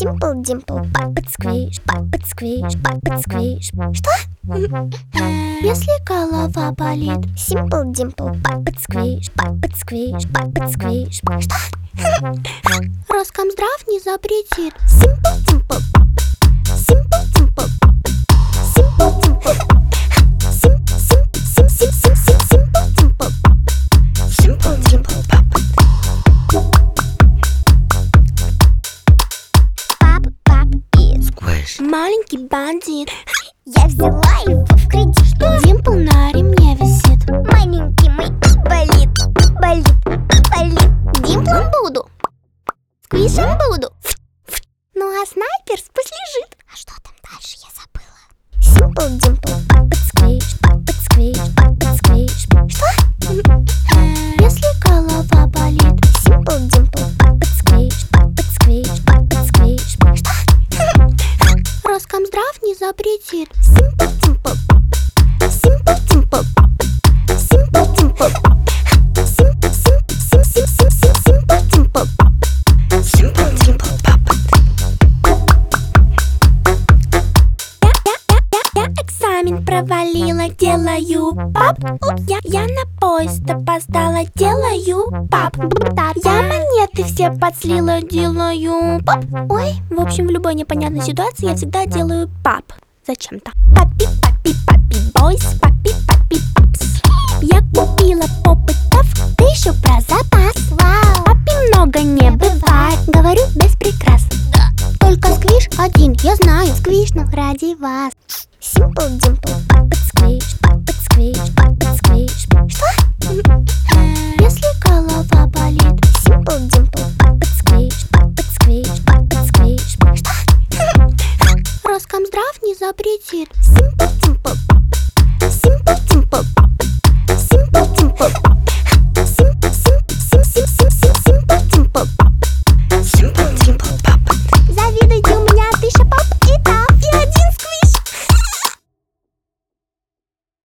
Simple Dimple, Puppet Squish, Puppet Squish, Puppet Squish. Что? Если голова болит. Simple Dimple, Puppet Squish, Puppet Squish, Puppet Squish. Что? Роскомздрав не запретит. Simple Dimple, Simple Dimple, Simple Dimple, Simple Dimple, Пап и Squish. Маленький бандит. я взяла его в кредит. Димпл на ремне висит. Маленький мой болит, Димплом буду, сквишем буду. Ну а снайпер пусть лежит. А что там дальше, я забыла. Simple Dimple, Puppet Squish, Puppet Squish, Puppet Squish. Что? Если голова болит. Simple Dimple, Puppet Squish, Puppet Squish, Puppet Squish. Что? Роскомздрав не запретит. Simple Dimple, Simple Dimple, Simple Dimple, Simple Dimple, Simple Dimple, Я экзамен провалила, делаю пап. Я на поезд опоздала, делаю пап. Я монеты все подслила, делаю пап. Ой, в общем, в любой непонятной ситуации я всегда делаю пап. Зачем-то. Папи, папи, папи, бойс, папи, папи, папс. Я купила попытов, ты еще про запас. Вау. Папи много не бывает, говорю без прикрас. Только сквиш один, я знаю, сквиш, но ради вас. Simple Dimple, Puppet Squish, Puppet Squish, Puppet Squish. Что? Если голова болит. Simple Dimple, Puppet Squish, Puppet Squish, Puppet Squish. Что? Роскомздрав не запретит. Simple Dimple.